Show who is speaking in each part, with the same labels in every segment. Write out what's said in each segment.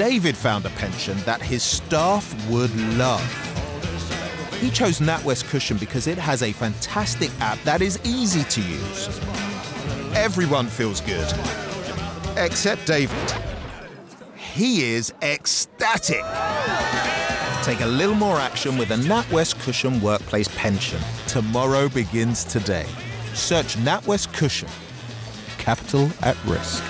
Speaker 1: David found a pension that his staff would love. He chose NatWest Cushion because it has a fantastic app that is easy to use. Everyone feels good, except David. He is ecstatic. Take a little more action with a NatWest Cushion workplace pension. Tomorrow begins today. Search NatWest Cushion. Capital at risk.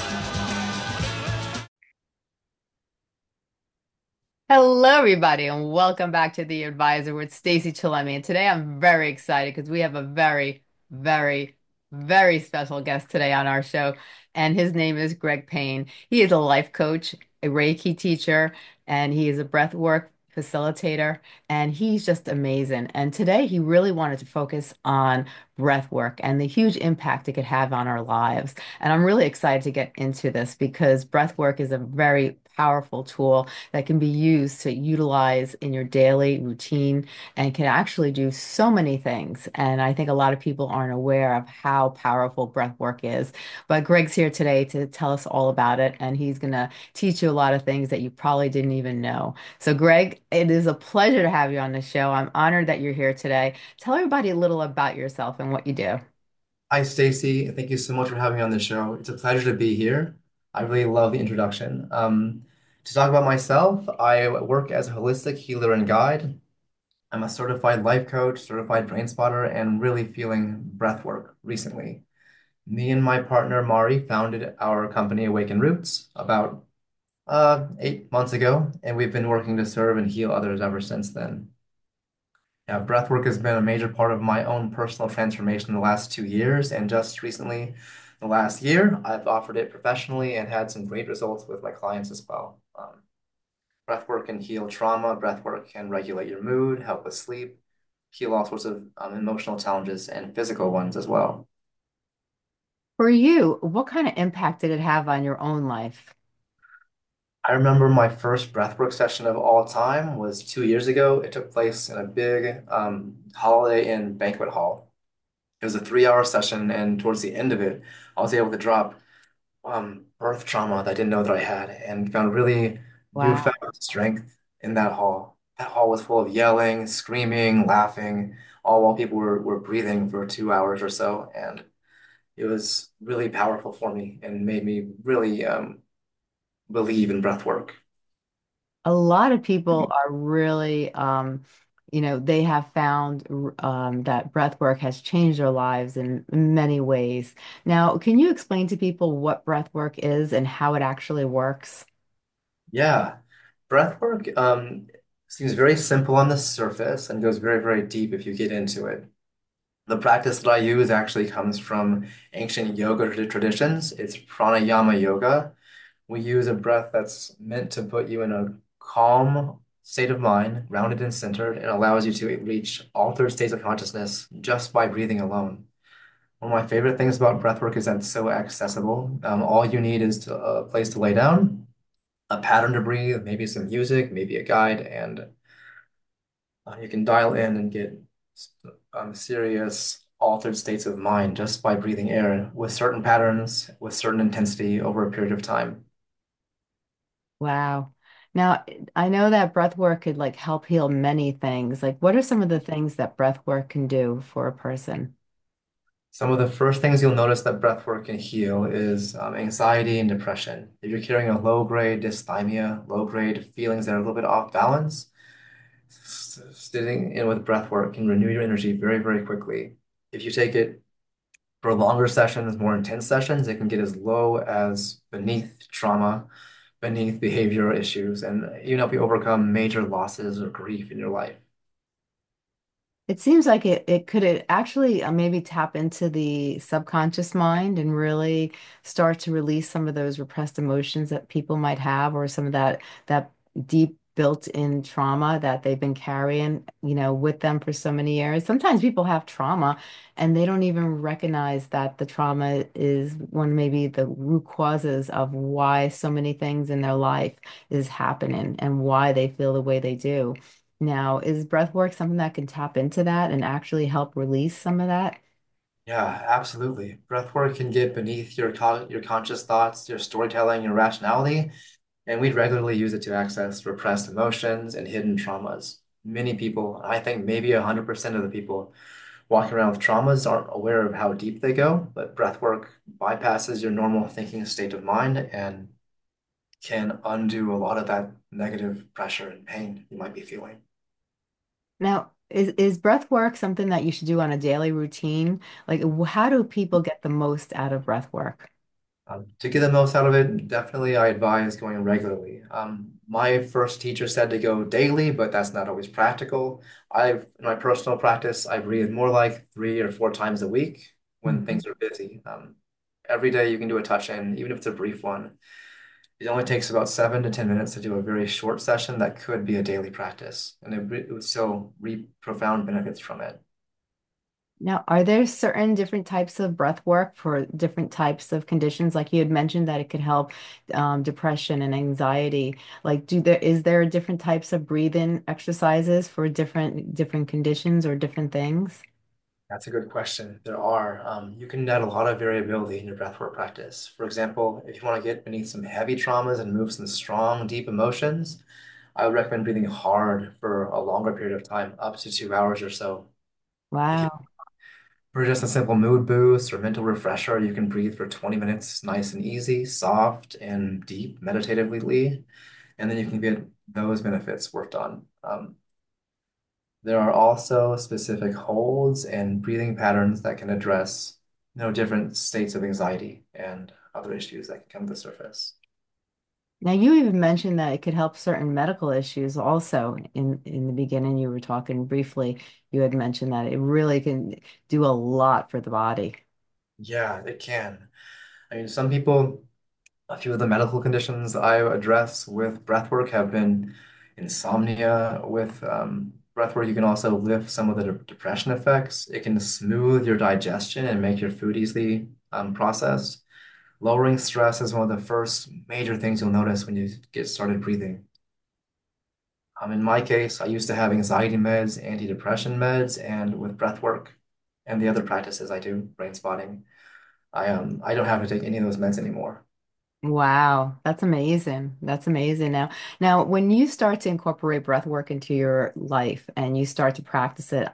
Speaker 2: Hello, everybody, and welcome back to The Advisor with Stacey Chillemi. And today I'm very excited because we have a very, very, very special guest today on our show. And his name is Greg Payne. He is a life coach, a Reiki teacher, and he is a breathwork facilitator. And he's just amazing. And today he really wanted to focus on breath work and the huge impact it could have on our lives. And I'm really excited to get into this because breath work is a very powerful tool that can be used to utilize in your daily routine and can actually do so many things. And I think a lot of people aren't aware of how powerful breath work is. But Greg's here today to tell us all about it, and he's going to teach you a lot of things that you probably didn't even know. So, Greg, it is a pleasure to have you on the show. I'm honored that you're here today. Tell everybody a little about yourself and what you do.
Speaker 3: Hi, Stacy. Thank you so much for having me on the show. It's a pleasure to be here. I really love the introduction. To talk about myself, I work as a holistic healer and guide. I'm a certified life coach, certified brain spotter, and really feeling breath work recently. Me and my partner Mari founded our company Awaken Roots about 8 months ago, and we've been working to serve and heal others ever since then. Yeah, breathwork has been a major part of my own personal transformation in the last 2 years, and just recently, the last year, I've offered it professionally and had some great results with my clients as well. Breathwork can heal trauma, breathwork can regulate your mood, help with sleep, heal all sorts of emotional challenges and physical ones as well.
Speaker 2: For you, what kind of impact did it have on your own life?
Speaker 3: I remember my first breathwork session of all time was 2 years ago. It took place in a big Holiday Inn banquet hall. It was a 3 hour session, and towards the end of it, I was able to drop birth trauma that I didn't know that I had and found really
Speaker 2: Wow.
Speaker 3: newfound strength in that hall. That hall was full of yelling, screaming, laughing, all while people were breathing for 2 hours or so. And it was really powerful for me and made me really believe in breath work.
Speaker 2: A lot of people are really, they have found that breath work has changed their lives in many ways. Now, can you explain to people what breath work is and how it actually works?
Speaker 3: Yeah, breath work seems very simple on the surface and goes very, very deep if you get into it. The practice that I use actually comes from ancient yoga traditions. It's pranayama yoga. We use a breath that's meant to put you in a calm state of mind, grounded and centered, and allows you to reach altered states of consciousness just by breathing alone. One of my favorite things about breathwork is that it's so accessible. All you need is a place to lay down, a pattern to breathe, maybe some music, maybe a guide, and you can dial in and get serious altered states of mind just by breathing air with certain patterns, with certain intensity over a period of time.
Speaker 2: Wow. Now, I know that breath work could like help heal many things. Like, what are some of the things that breath work can do for a person?
Speaker 3: Some of the first things you'll notice that breath work can heal is anxiety and depression. If you're carrying a low-grade dysthymia, low-grade feelings that are a little bit off balance, sitting in with breath work can renew your energy very, very quickly. If you take it for longer sessions, more intense sessions, it can get as low as beneath trauma, beneath behavioral issues, and even help you overcome major losses or grief in your life.
Speaker 2: It seems like it could it actually maybe tap into the subconscious mind and really start to release some of those repressed emotions that people might have, or some of that deep built-in trauma that they've been carrying, with them for so many years. Sometimes people have trauma and they don't even recognize that the trauma is one maybe the root causes of why so many things in their life is happening and why they feel the way they do. Now, is breath work something that can tap into that and actually help release some of that?
Speaker 3: Yeah, absolutely. Breath work can get beneath your conscious thoughts, your storytelling, your rationality, And we'd regularly use it to access repressed emotions and hidden traumas. Many people, I think maybe 100% of the people walking around with traumas aren't aware of how deep they go, but breath work bypasses your normal thinking state of mind and can undo a lot of that negative pressure and pain you might be feeling.
Speaker 2: Now, is breath work something that you should do on a daily routine? Like, how do people get the most out of breath work?
Speaker 3: To get the most out of it, definitely I advise going regularly. My first teacher said to go daily, but that's not always practical. In my personal practice, I breathe more like 3 or 4 times a week when
Speaker 2: Mhm.
Speaker 3: things are busy. Every day you can do a touch in, even if it's a brief one. It only takes about 7 to 10 minutes to do a very short session that could be a daily practice, and it would still reap profound benefits from it.
Speaker 2: Now, are there certain different types of breath work for different types of conditions? Like you had mentioned that it could help depression and anxiety. Like, is there different types of breathing exercises for different conditions or different things?
Speaker 3: That's a good question. There are. You can add a lot of variability in your breathwork practice. For example, if you want to get beneath some heavy traumas and move some strong, deep emotions, I would recommend breathing hard for a longer period of time, up to 2 hours or so. If you
Speaker 2: Wow.
Speaker 3: For just a simple mood boost or mental refresher, you can breathe for 20 minutes, nice and easy, soft and deep, meditatively, and then you can get those benefits worked on. There are also specific holds and breathing patterns that can address, different states of anxiety and other issues that can come to the surface.
Speaker 2: Now, you even mentioned that it could help certain medical issues also. In the beginning, you were talking briefly, you had mentioned that it really can do a lot for the body.
Speaker 3: Yeah, it can. I mean, some people, a few of the medical conditions I address with breathwork have been insomnia. With breathwork, you can also lift some of the depression effects. It can smooth your digestion and make your food easily processed. Lowering stress is one of the first major things you'll notice when you get started breathing. In my case, I used to have anxiety meds, antidepressant meds, and with breath work and the other practices I do, brain spotting, I don't have to take any of those meds anymore.
Speaker 2: Wow, that's amazing. That's amazing. Now, when you start to incorporate breath work into your life and you start to practice it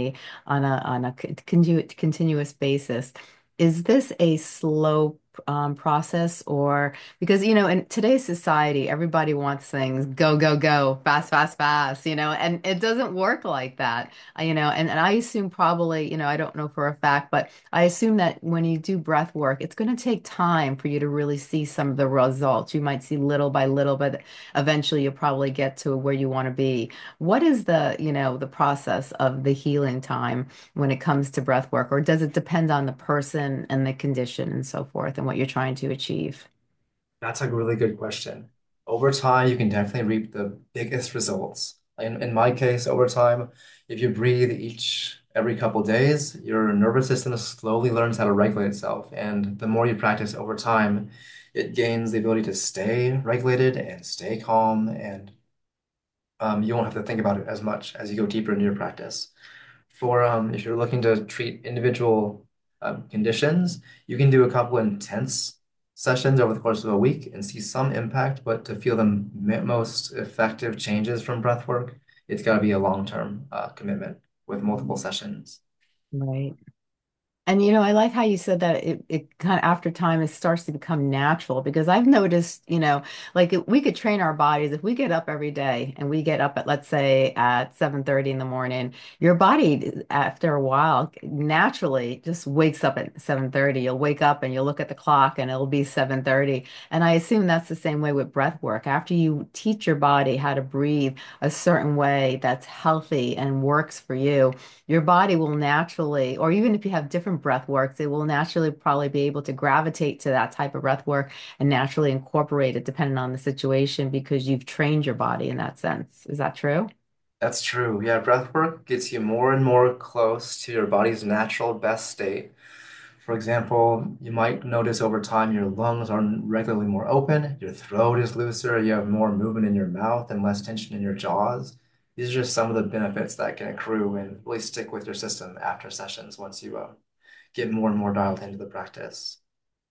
Speaker 2: on a continuous basis, is this a slow process or because in today's society, everybody wants things go, go, go, fast, fast, fast, and it doesn't work like that. And I assume probably, I don't know for a fact, but I assume that when you do breath work, it's going to take time for you to really see some of the results. You might see little by little, but eventually you'll probably get to where you want to be. What is the process of the healing time when it comes to breath work, or does it depend on the person and the condition and so forth and what you're trying to achieve?
Speaker 3: That's a really good question. Over time, you can definitely reap the biggest results. In my case, over time, if you breathe every couple days, your nervous system slowly learns how to regulate itself. And the more you practice over time, it gains the ability to stay regulated and stay calm, and you won't have to think about it as much as you go deeper into your practice. If you're looking to treat individual conditions, you can do a couple intense sessions over the course of a week and see some impact, but to feel the most effective changes from breath work, it's got to be a long-term commitment with multiple sessions.
Speaker 2: Right. And I like how you said that it kind of after time it starts to become natural because I've noticed, like we could train our bodies if we get up every day and we get up at let's say at 7:30 in the morning, your body after a while naturally just wakes up at 7:30. You'll wake up and you'll look at the clock and it'll be 7:30. And I assume that's the same way with breath work. After you teach your body how to breathe a certain way that's healthy and works for you, your body will naturally, or even if you have different breath works, it will naturally probably be able to gravitate to that type of breath work and naturally incorporate it depending on the situation because you've trained your body in that sense. Is that true?
Speaker 3: That's true. Yeah, breath work gets you more and more close to your body's natural best state. For example, you might notice over time your lungs are regularly more open, your throat is looser, you have more movement in your mouth and less tension in your jaws. These are just some of the benefits that can accrue and really stick with your system after sessions once you get more and more dialed into the practice.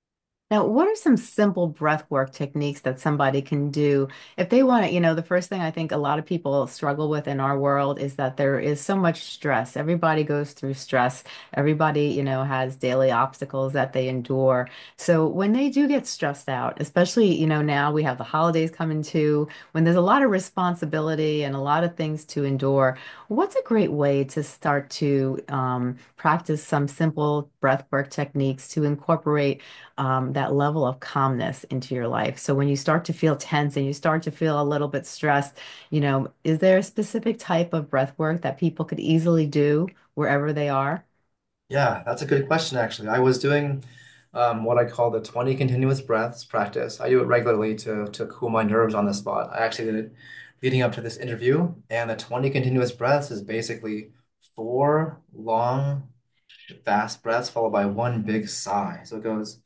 Speaker 2: Now, what are some simple breath work techniques that somebody can do if they want to? The first thing I think a lot of people struggle with in our world is that there is so much stress. Everybody goes through stress. Everybody, has daily obstacles that they endure. So when they do get stressed out, especially, now we have the holidays coming too, when there's a lot of responsibility and a lot of things to endure, what's a great way to start to practice some simple breath work techniques to incorporate that level of calmness into your life. So when you start to feel tense and you start to feel a little bit stressed, is there a specific type of breath work that people could easily do wherever they are?
Speaker 3: Yeah, that's a good question, actually. I was doing what I call the 20 continuous breaths practice. I do it regularly to cool my nerves on the spot. I actually did it leading up to this interview, and the 20 continuous breaths is basically four long, fast breaths followed by one big sigh. So it goes,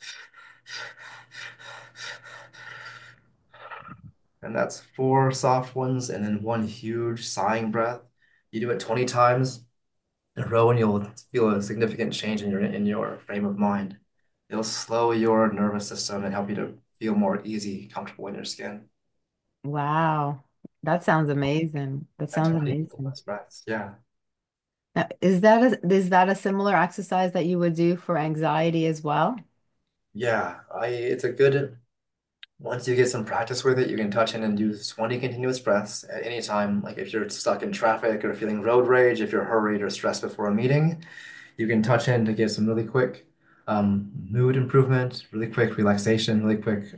Speaker 3: and that's four soft ones and then one huge sighing breath. You do it 20 times in a row and you'll feel a significant change in your frame of mind. It'll slow your nervous system and help you to feel more easy, comfortable in your skin.
Speaker 2: Wow. That sounds amazing. That
Speaker 3: At
Speaker 2: sounds
Speaker 3: 20
Speaker 2: amazing.
Speaker 3: continuous breaths. Yeah.
Speaker 2: Now, is that a similar exercise that you would do for anxiety as well?
Speaker 3: Yeah. It's a good, once you get some practice with it, you can touch in and do 20 continuous breaths at any time. Like if you're stuck in traffic or feeling road rage, if you're hurried or stressed before a meeting, you can touch in to get some really quick mood improvement, really quick relaxation, really quick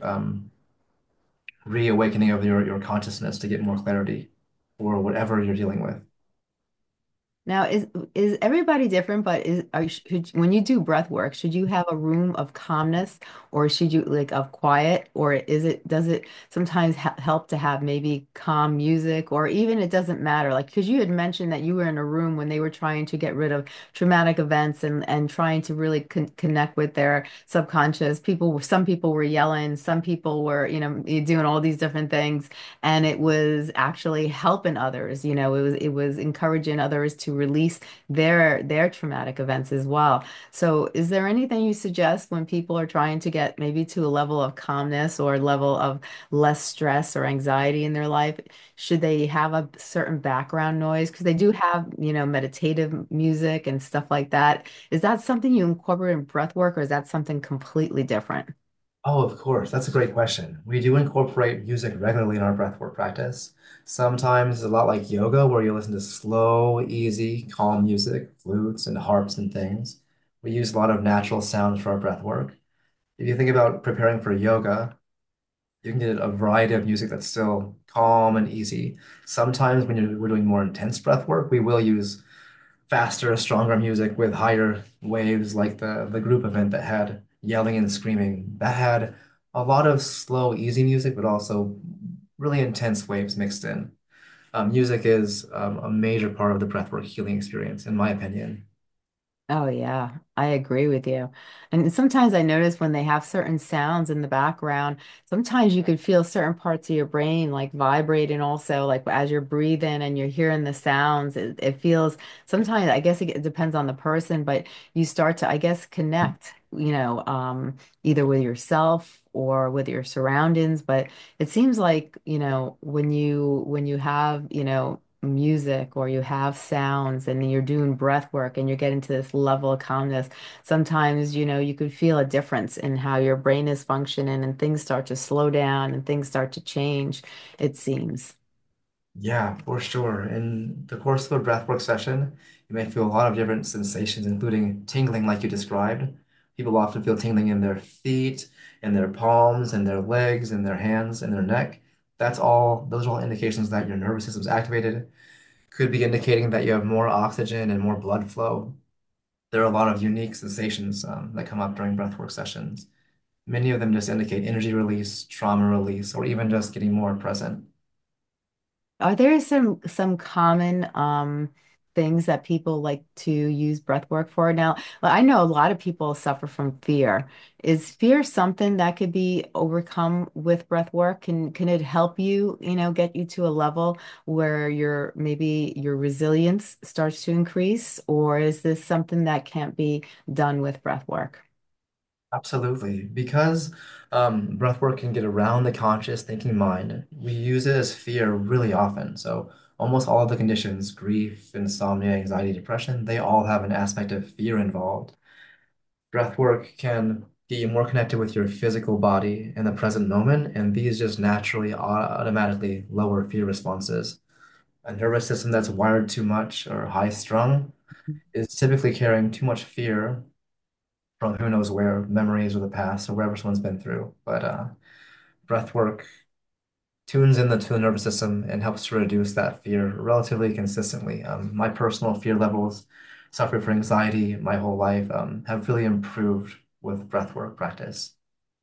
Speaker 3: reawakening of your consciousness to get more clarity for whatever you're dealing with.
Speaker 2: Now, is everybody different? But when you do breath work, should you have a room of calmness, or should you like of quiet, or does it sometimes ha help to have maybe calm music, or even it doesn't matter? Like, because you had mentioned that you were in a room when they were trying to get rid of traumatic events and trying to really connect with their subconscious. Some people were yelling, some people were, doing all these different things and it was actually helping others. It was encouraging others to release their traumatic events as well. So, is there anything you suggest when people are trying to get maybe to a level of calmness or a level of less stress or anxiety in their life? Should they have a certain background noise? Because they do have, meditative music and stuff like that. Is that something you incorporate in breath work, or is that something completely different?
Speaker 3: Oh, of course. That's a great question. We do incorporate music regularly in our breathwork practice. Sometimes it's a lot like yoga, where you listen to slow, easy, calm music, flutes and harps and things. We use a lot of natural sounds for our breathwork. If you think about preparing for yoga, you can get a variety of music that's still calm and easy. Sometimes when we're doing more intense breath work, we will use faster, stronger music with higher waves, like the group event that had yelling and screaming. That had a lot of slow, easy music, but also really intense waves mixed in. Music is a major part of the breathwork healing experience, in my opinion.
Speaker 2: Oh yeah, I agree with you. And sometimes I notice when they have certain sounds in the background, sometimes you could feel certain parts of your brain like vibrating also, like as you're breathing and you're hearing the sounds, it feels sometimes I guess it depends on the person, but you start to, I guess, connect, either with yourself or with your surroundings. But it seems like, when you have, music or you have sounds and you're doing breath work and you're getting to this level of calmness, sometimes, you could feel a difference in how your brain is functioning and things start to slow down and things start to change, it seems.
Speaker 3: Yeah, for sure. In the course of a breathwork session, you may feel a lot of different sensations, including tingling, like you described. People often feel tingling in their feet, in their palms, in their legs, in their hands, in their neck. Those are all indications that your nervous system's activated. Could be indicating that you have more oxygen and more blood flow. There are a lot of unique sensations that come up during breathwork sessions. Many of them just indicate energy release, trauma release, or even just getting more present.
Speaker 2: Are there some common things that people like to use breath work for? Now, I know a lot of people suffer from fear. Is fear something that could be overcome with breath work? Can it help you, get you to a level where maybe your resilience starts to increase, or is this something that can't be done with breath work?
Speaker 3: Absolutely. Because breath work can get around the conscious thinking mind, we use it as fear really often. So almost all of the conditions, grief, insomnia, anxiety, depression, they all have an aspect of fear involved. Breath work can get you more connected with your physical body in the present moment, and these just naturally automatically lower fear responses. A nervous system that's wired too much or high strung is typically carrying too much fear from who knows where, memories of the past or wherever someone's been through. But breath work tunes in the nervous system and helps to reduce that fear relatively consistently. My personal fear levels, suffered from anxiety my whole life, have really improved with breath work practice.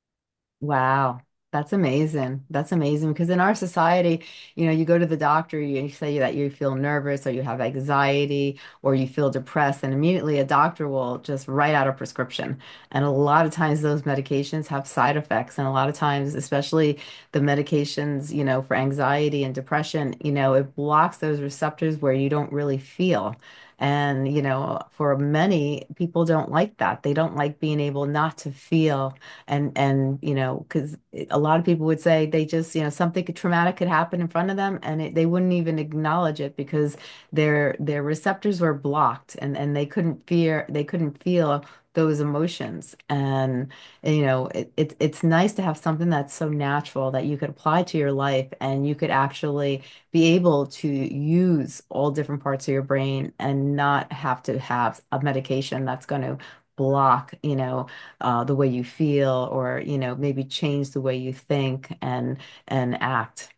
Speaker 2: Wow, that's amazing. That's amazing because in our society, you go to the doctor, you say that you feel nervous or you have anxiety or you feel depressed, and immediately a doctor will just write out a prescription. And a lot of times those medications have side effects. And a lot of times, especially the medications, for anxiety and depression, it blocks those receptors where you don't really feel. And, for many people don't like that. They don't like being able not to feel and because a lot of people would say they just something traumatic could happen in front of them and they wouldn't even acknowledge it because their receptors were blocked and they couldn't feel those emotions and it's nice to have something that's so natural that you could apply to your life and you could actually be able to use all different parts of your brain and not have to have a medication that's going to block the way you feel or maybe change the way you think and act.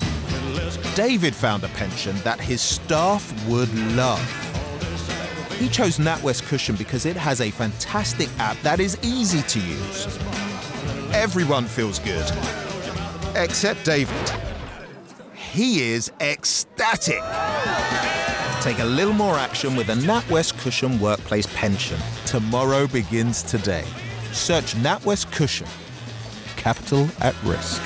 Speaker 1: David found a pension that his staff would love. He chose NatWest Cushion because it has a fantastic app that is easy to use. Everyone feels good, except David. He is ecstatic. Take a little more action with a NatWest Cushion Workplace Pension. Tomorrow begins today. Search NatWest Cushion. Capital at risk.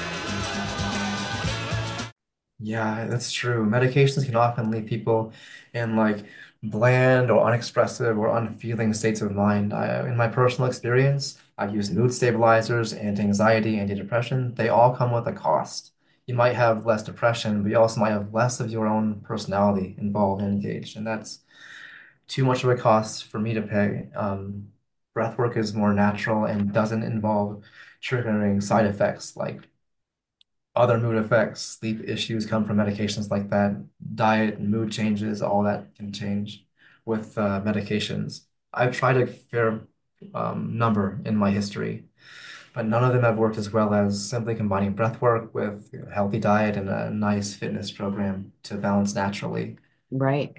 Speaker 3: Yeah, that's true. Medications can often leave people in like bland or unexpressive or unfeeling states of mind. In my personal experience, I've used mood stabilizers, anti-anxiety, antidepressant. They all come with a cost. You might have less depression, but you also might have less of your own personality involved and engaged, and that's too much of a cost for me to pay. Breath work is more natural and doesn't involve triggering side effects like other mood effects, sleep issues come from medications like that. Diet, mood changes, all that can change with medications. I've tried a fair number in my history, but none of them have worked as well as simply combining breath work with a healthy diet and a nice fitness program to balance naturally.
Speaker 2: Right.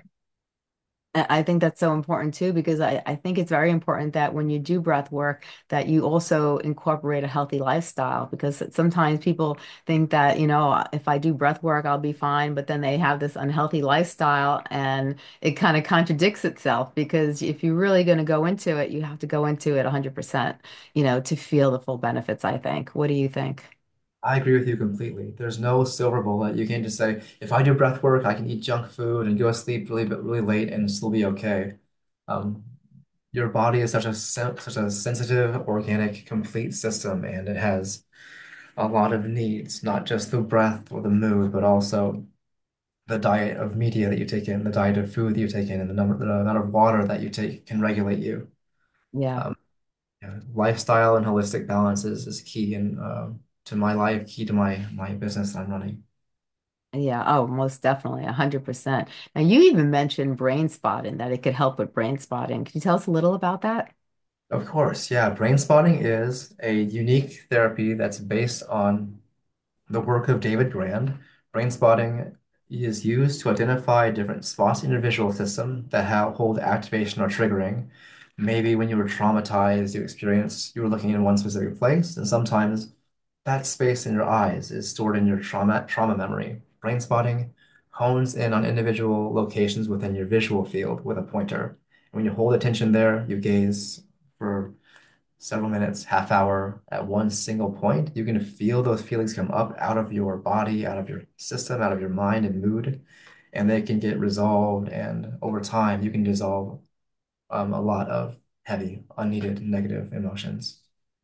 Speaker 2: I think that's so important too, because I think it's very important that when you do breath work, that you also incorporate a healthy lifestyle. Because sometimes people think that, if I do breath work, I'll be fine. But then they have this unhealthy lifestyle and it kind of contradicts itself. Because if you're really going to go into it, you have to go into it 100%, to feel the full benefits, I think. What do you think?
Speaker 3: I agree with you completely. There's no silver bullet. You can't just say, if I do breath work, I can eat junk food and go to sleep really late and still be okay. Um, your body is such a sensitive, organic, complete system, and it has a lot of needs, not just the breath or the mood, but also the diet of media that you take in, the diet of food that you take in, and the amount of water that you take can regulate you.
Speaker 2: Yeah.
Speaker 3: Um, Lifestyle and holistic balance is key to my life, key to my business that I'm running.
Speaker 2: Yeah, oh, most definitely, 100%. Now, you even mentioned brain spotting, that it could help with brain spotting. Can you tell us a little about that?
Speaker 3: Of course, yeah. Brain spotting is a unique therapy that's based on the work of David Grand. Brain spotting is used to identify different spots in your visual system that hold activation or triggering. Maybe when you were traumatized, you were looking in one specific place, and sometimes that space in your eyes is stored in your trauma memory. Brain spotting hones in on individual locations within your visual field with a pointer. When you hold attention there, you gaze for several minutes, half hour at one single point, you can feel those feelings come up out of your body, out of your system, out of your mind and mood, and they can get resolved. And over time, you can dissolve a lot of heavy, unneeded negative emotions.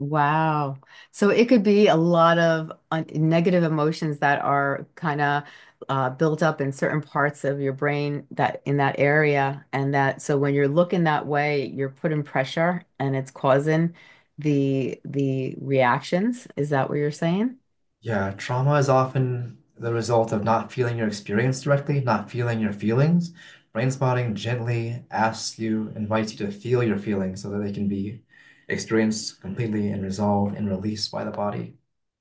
Speaker 2: Wow. So it could be a lot of negative emotions that are kind of built up in certain parts of your brain that in that area. And that so when you're looking that way, you're putting pressure and it's causing the reactions. Is that what you're saying?
Speaker 3: Yeah, trauma is often the result of not feeling your experience directly, not feeling your feelings. Brain spotting gently asks you, invites you to feel your feelings so that they can be experienced completely and resolved and released by the body.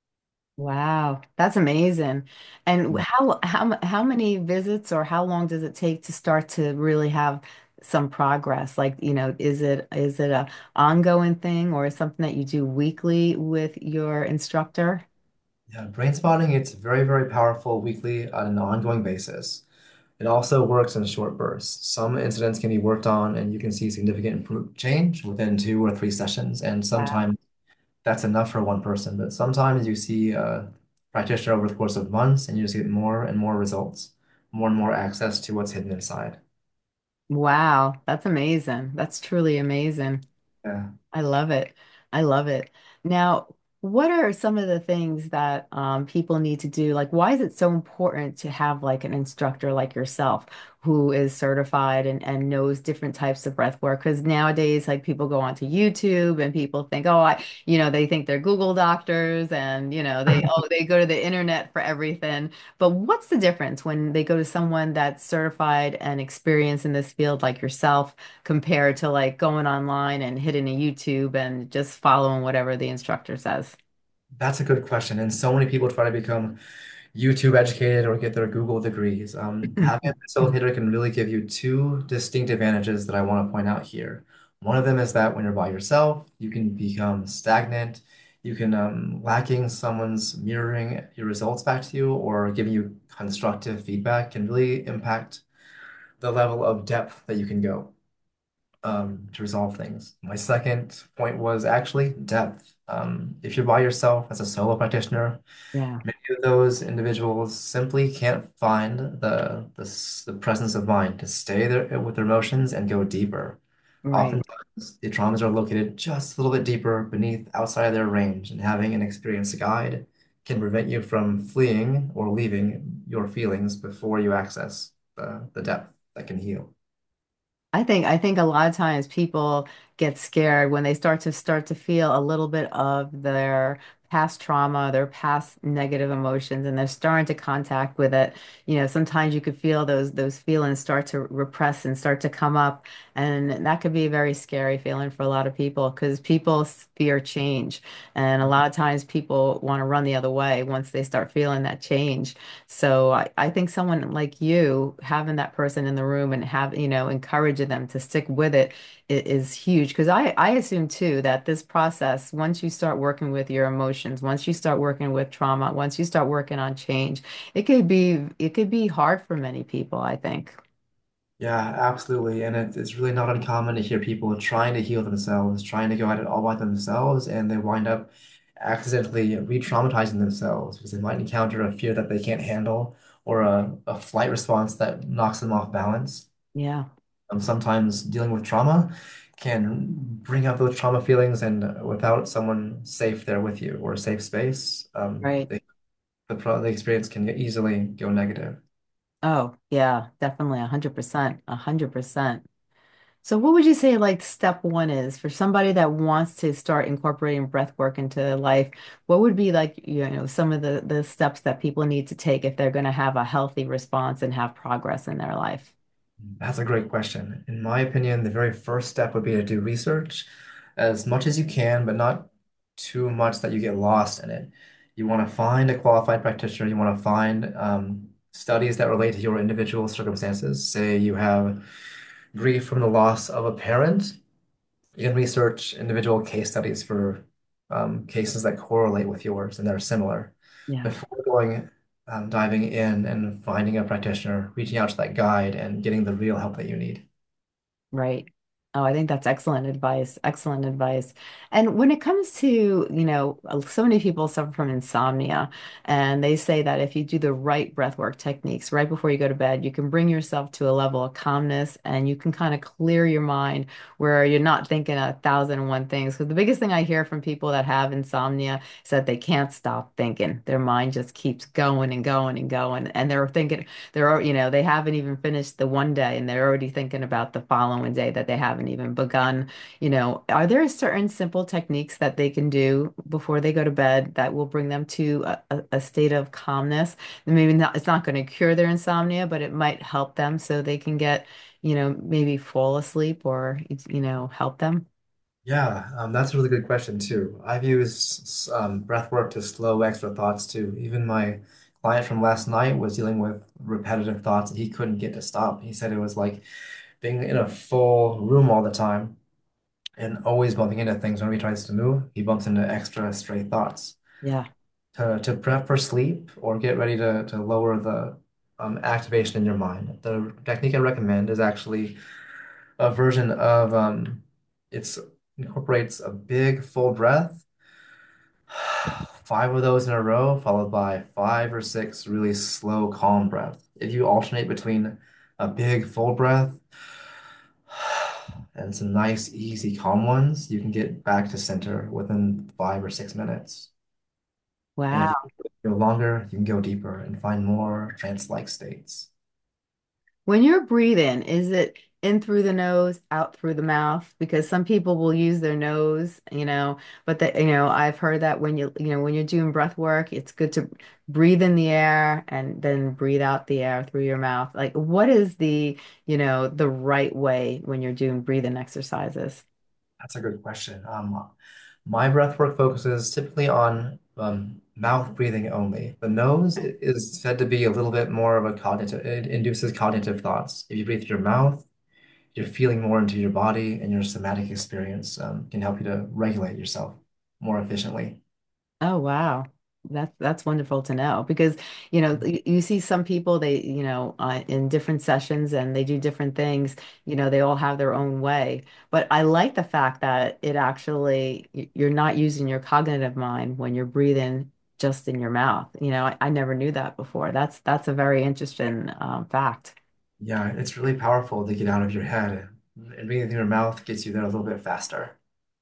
Speaker 2: Wow, that's amazing. And how many visits or how long does it take to start to really have some progress? Like, is it a ongoing thing or something that you do weekly with your instructor?
Speaker 3: Yeah, brain spotting, it's very, very powerful weekly on an ongoing basis. It also works in short bursts. Some incidents can be worked on and you can see significant change within 2 or 3 sessions. And
Speaker 2: Wow.
Speaker 3: sometimes that's enough for one person. But sometimes you see a practitioner over the course of months and you just get more and more results, more and more access to what's hidden inside.
Speaker 2: Wow, that's amazing. That's truly amazing.
Speaker 3: Yeah.
Speaker 2: I love it. I love it. Now, what are some of the things that people need to do? Like, why is it so important to have like an instructor like yourself who is certified and knows different types of breath work? Because nowadays, like people go onto YouTube and people think, oh, they think they're Google doctors and they go to the internet for everything. But what's the difference when they go to someone that's certified and experienced in this field like yourself? Compared to like going online and hitting a YouTube and just following whatever the instructor says.
Speaker 3: That's a good question. And so many people try to become YouTube educated or get their Google degrees. Having a facilitator can really give you two distinct advantages that I want to point out here. One of them is that when you're by yourself, you can become stagnant. You can lacking someone's mirroring your results back to you or giving you constructive feedback can really impact the level of depth that you can go to resolve things. My second point was actually depth. If you're by yourself as a solo practitioner,
Speaker 2: Yeah,
Speaker 3: many of those individuals simply can't find the presence of mind to stay there with their emotions and go deeper.
Speaker 2: right.
Speaker 3: Oftentimes, the traumas are located just a little bit deeper beneath, outside of their range, and having an experienced guide can prevent you from fleeing or leaving your feelings before you access the depth that can heal.
Speaker 2: I think a lot of times people get scared when they start to feel a little bit of their past trauma, their past negative emotions, and they're starting to contact with it. Sometimes you could feel those feelings start to repress and start to come up, and that could be a very scary feeling for a lot of people because people fear change, and a lot of times people want to run the other way once they start feeling that change. So I think someone like you having that person in the room and encouraging them to stick with it is huge. Because I assume too that this process, once you start working with your emotions, once you start working with trauma, once you start working on change, it could be hard for many people, I think.
Speaker 3: Yeah, absolutely. And it's really not uncommon to hear people trying to heal themselves, trying to go at it all by themselves, and they wind up accidentally re-traumatizing themselves because they might encounter a fear that they can't handle or a flight response that knocks them off balance.
Speaker 2: Yeah,
Speaker 3: Sometimes dealing with trauma can bring up those trauma feelings, and without someone safe there with you or a safe space,
Speaker 2: right.
Speaker 3: the experience can easily go negative.
Speaker 2: Oh, yeah, definitely 100%, 100%. So what would you say like step one is for somebody that wants to start incorporating breath work into their life? What would be like, some of the steps that people need to take if they're going to have a healthy response and have progress in their life?
Speaker 3: That's a great question. In my opinion, the very first step would be to do research as much as you can, but not too much that you get lost in it. You want to find a qualified practitioner. You want to find studies that relate to your individual circumstances. Say you have grief from the loss of a parent. You can research individual case studies for cases that correlate with yours and they're similar.
Speaker 2: Yeah,
Speaker 3: Before diving in and finding a practitioner, reaching out to that guide and getting the real help that you need.
Speaker 2: right. Oh, I think that's excellent advice. Excellent advice. And when it comes to, so many people suffer from insomnia, and they say that if you do the right breath work techniques right before you go to bed, you can bring yourself to a level of calmness and you can kind of clear your mind where you're not thinking 1,001 things. Because the biggest thing I hear from people that have insomnia is that they can't stop thinking. Their mind just keeps going and going and going, and they're thinking they haven't even finished the one day and they're already thinking about the following day that they haven't even begun. Are there certain simple techniques that they can do before they go to bed that will bring them to a state of calmness? And maybe not, it's not going to cure their insomnia, but it might help them so they can get, maybe fall asleep or, help them.
Speaker 3: Yeah, that's a really good question too. I've used breath work to slow extra thoughts too. Even my client from last night was dealing with repetitive thoughts that he couldn't get to stop. He said it was like being in a full room all the time and always bumping into things. Whenever he tries to move, he bumps into extra stray thoughts.
Speaker 2: Yeah.
Speaker 3: To prep for sleep or get ready to lower the activation in your mind, the technique I recommend is actually a version of it's incorporates a big full breath, five of those in a row, followed by five or six really slow, calm breaths. If you alternate between a big full breath and some nice, easy, calm ones, you can get back to center within 5 or 6 minutes. And if
Speaker 2: Wow.
Speaker 3: you go longer, you can go deeper and find more trance-like states.
Speaker 2: When you're breathing, is it in through the nose, out through the mouth? Because some people will use their nose, but I've heard that when you're doing breath work, it's good to breathe in the air and then breathe out the air through your mouth. Like, what is the right way when you're doing breathing exercises?
Speaker 3: That's a good question. My breath work focuses typically on mouth breathing only. The nose is said to be a little bit more of a cognitive, it induces cognitive thoughts. If you breathe through your mouth, you're feeling more into your body and your somatic experience can help you to regulate yourself more efficiently.
Speaker 2: Oh wow. That's wonderful to know because you see some people in different sessions and they do different things, they all have their own way, but I like the fact that it actually you're not using your cognitive mind when you're breathing just in your mouth. I never knew that before. That's a very interesting fact.
Speaker 3: Yeah, it's really powerful to get out of your head. And breathing through your mouth gets you there a little bit faster.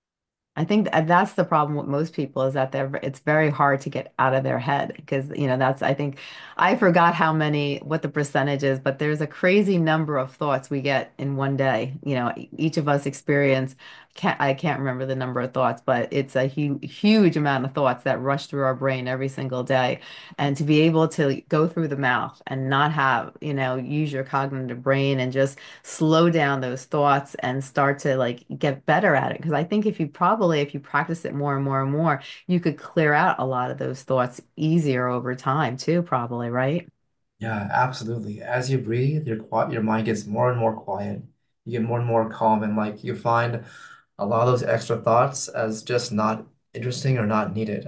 Speaker 2: I think that's the problem with most people is that it's very hard to get out of their head because I think I forgot what the percentage is, but there's a crazy number of thoughts we get in one day. Each of us experience I can't remember the number of thoughts, but it's a huge amount of thoughts that rush through our brain every single day. And to be able to go through the mouth and not have, use your cognitive brain and just slow down those thoughts and start to like get better at it. Because I think if you practice it more and more and more, you could clear out a lot of those thoughts easier over time too, probably, right?
Speaker 3: Yeah, absolutely. As you breathe, your mind gets more and more quiet. You get more and more calm, and like you find a lot of those extra thoughts as just not interesting or not needed.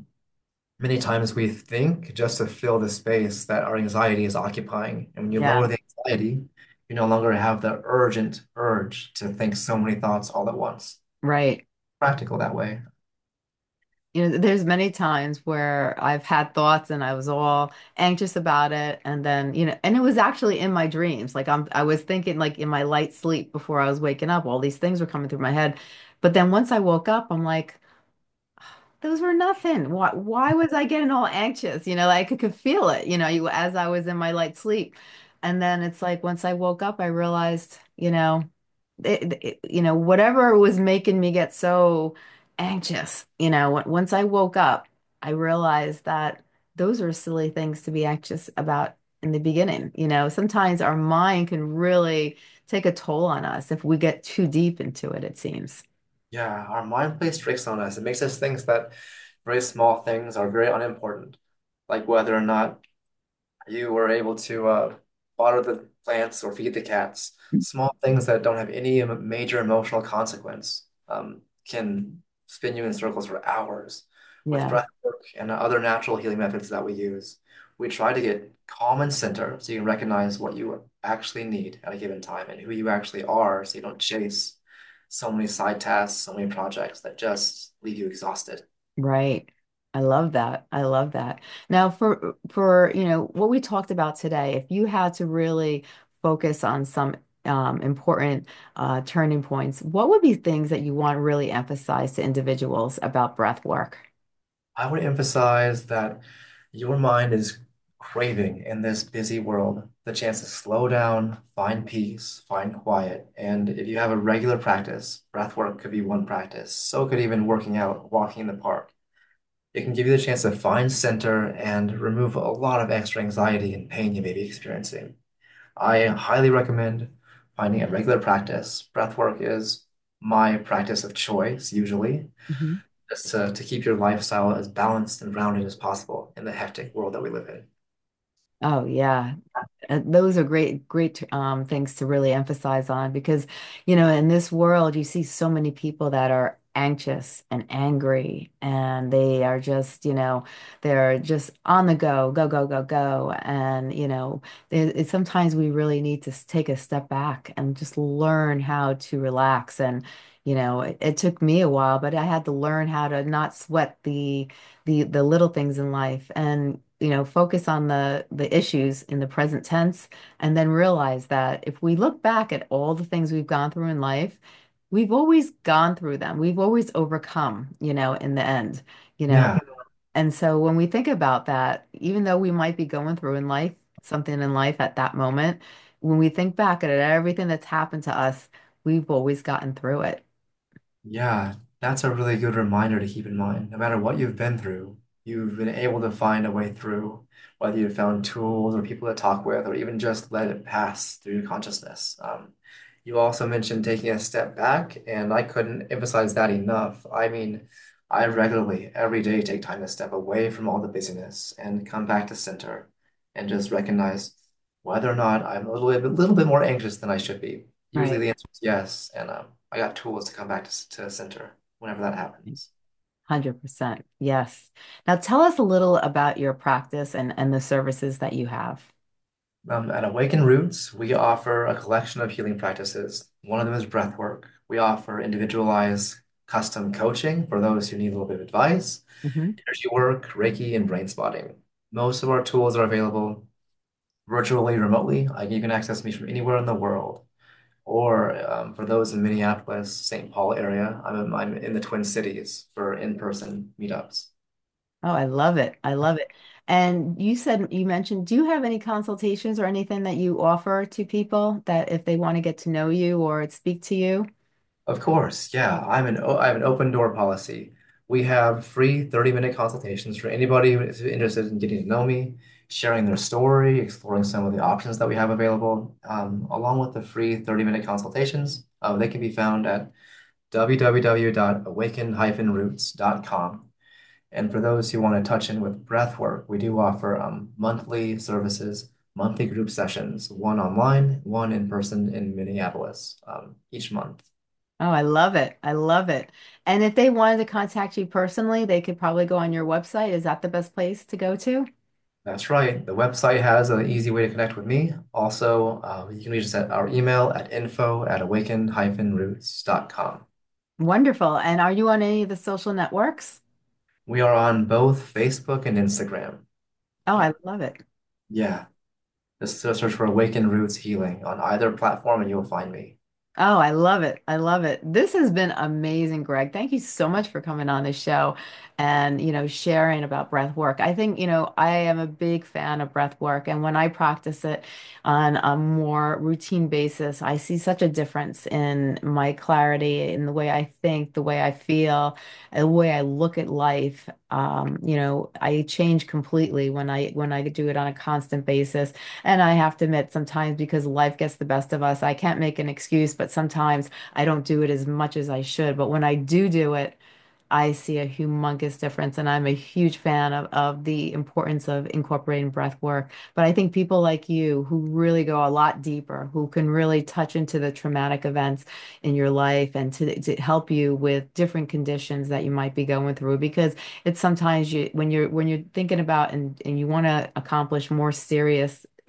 Speaker 3: Many times we think just to fill the space that our anxiety is occupying, and when you lower
Speaker 2: Yeah,
Speaker 3: the anxiety, you no longer have the urgent urge to think so many thoughts all at once.
Speaker 2: right.
Speaker 3: Practical that way.
Speaker 2: There's many times where I've had thoughts and I was all anxious about it. And then, and it was actually in my dreams. Like I was thinking like in my light sleep before I was waking up, all these things were coming through my head. But then once I woke up, I'm like, those were nothing. Why was I getting all anxious? Like I could feel it, as I was in my light sleep. And then it's like once I woke up, I realized, whatever was making me get so anxious, once I woke up, I realized that those are silly things to be anxious about in the beginning. Sometimes our mind can really take a toll on us if we get too deep into it, it seems.
Speaker 3: Yeah, our mind plays tricks on us. It makes us think that very small things are very unimportant, like whether or not you were able to water the plants or feed the cats. Small things that don't have any major emotional consequence can spin you in circles for hours. With
Speaker 2: Yeah,
Speaker 3: breath work and other natural healing methods that we use, we try to get calm and center so you can recognize what you actually need at a given time and who you actually are so you don't chase so many side tasks, so many projects that just leave you exhausted.
Speaker 2: Right. I love that. I love that. Now for what we talked about today, if you had to really focus on some important turning points, what would be things that you want to really emphasize to individuals about breath work?
Speaker 3: I would emphasize that your mind is craving in this busy world the chance to slow down, find peace, find quiet. And if you have a regular practice, breath work could be one practice. So could even working out, walking in the park. It can give you the chance to find center and remove a lot of extra anxiety and pain you may be experiencing. I highly recommend finding a regular practice. Breath work is my practice of choice, usually,
Speaker 2: Mhm.
Speaker 3: just to keep your lifestyle as balanced and rounded as possible in the hectic world that we live in.
Speaker 2: Oh yeah. Those are great things to really emphasize on because, in this world, you see so many people that are anxious and angry, and they are just, they're just on the go, go, go, go, go. And, sometimes we really need to take a step back and just learn how to relax. And, it took me a while, but I had to learn how to not sweat the little things in life and focus on the issues in the present tense and then realize that if we look back at all the things we've gone through in life, we've always gone through them. We've always overcome, in the end, you know.
Speaker 3: Yeah,
Speaker 2: And so when we think about that, even though we might be going through in life, something in life at that moment, when we think back at it, everything that's happened to us, we've always gotten through it.
Speaker 3: yeah, that's a really good reminder to keep in mind. No matter what you've been through, you've been able to find a way through, whether you found tools or people to talk with, or even just let it pass through your consciousness. You also mentioned taking a step back, and I couldn't emphasize that enough. I mean, I regularly, every day, take time to step away from all the busyness and come back to center and just recognize whether or not I'm little bit more anxious than I should be. Usually
Speaker 2: Right.
Speaker 3: the answer is yes, and I got tools to come back to center whenever that happens.
Speaker 2: 100%. Yes. Now tell us a little about your practice and the services that you have.
Speaker 3: At Awaken Roots, we offer a collection of healing practices. One of them is breath work. We offer individualized custom coaching for those who need a little bit of advice,
Speaker 2: Hmm.
Speaker 3: energy work, Reiki, and brain spotting. Most of our tools are available virtually, remotely. You can access me from anywhere in the world. Or for those in Minneapolis, St. Paul area, I'm in the Twin Cities for in-person meetups.
Speaker 2: Oh, I love it. I love it. And you mentioned, do you have any consultations or anything that you offer to people that if they want to get to know you or speak to you?
Speaker 3: Of course, yeah. I have an open door policy. We have free 30-minute consultations for anybody who is interested in getting to know me, sharing their story, exploring some of the options that we have available, along with the free 30-minute consultations. They can be found at www.awaken-roots.com. And for those who want to touch in with breath work, we do offer monthly services, monthly group sessions, one online, one in person in Minneapolis, each month.
Speaker 2: Oh, I love it. I love it. And if they wanted to contact you personally, they could probably go on your website. Is that the best place to go to?
Speaker 3: That's right. The website has an easy way to connect with me. Also, you can reach us at our email at info@awaken-roots.com.
Speaker 2: Wonderful. And are you on any of the social networks?
Speaker 3: We are on both Facebook and Instagram.
Speaker 2: Oh, I love it.
Speaker 3: Yeah, just search for Awaken Roots Healing on either platform and you'll find me.
Speaker 2: Oh, I love it. I love it. This has been amazing, Greg. Thank you so much for coming on the show and, sharing about breath work. I think, I am a big fan of breath work. And when I practice it on a more routine basis, I see such a difference in my clarity, in the way I think, the way I feel, the way I look at life. I change completely when I do it on a constant basis. And I have to admit, sometimes because life gets the best of us, I can't make an excuse, but sometimes I don't do it as much as I should. But when I do it, I see a humongous difference. And I'm a huge fan of the importance of incorporating breath work. But I think people like you who really go a lot deeper, who can really touch into the traumatic events in your life and to help you with different conditions that you might be going through, because it's sometimes when you're thinking about and you want to accomplish more serious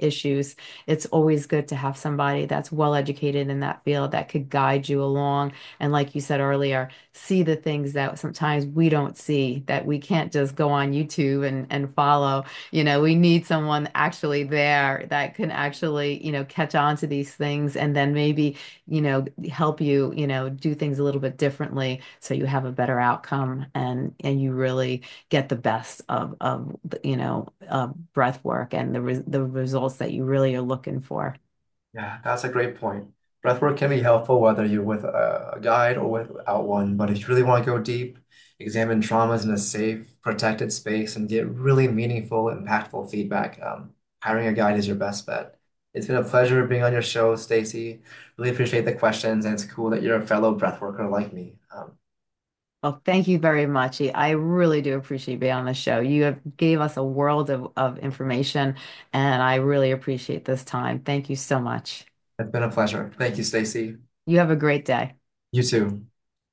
Speaker 2: issues, it's always good to have somebody that's well educated in that field that could guide you along. And like you said earlier, see the things that sometimes we don't see, that we can't just go on YouTube and follow. We need someone actually there that can actually, catch on to these things and then maybe, help you, do things a little bit differently so you have a better outcome and you really get the best of breath work and the results that you really are looking for.
Speaker 3: Yeah, that's a great point. Breathwork can be helpful whether you're with a guide or without one, but if you really want to go deep, examine traumas in a safe, protected space and get really meaningful, impactful feedback, hiring a guide is your best bet. It's been a pleasure being on your show, Stacy. Really appreciate the questions, and it's cool that you're a fellow breathworker like me.
Speaker 2: Well, thank you very much. I really do appreciate being on the show. You have gave us a world of information, and I really appreciate this time. Thank you so much.
Speaker 3: It's been a pleasure. Thank you, Stacy.
Speaker 2: You have a great day.
Speaker 3: You too.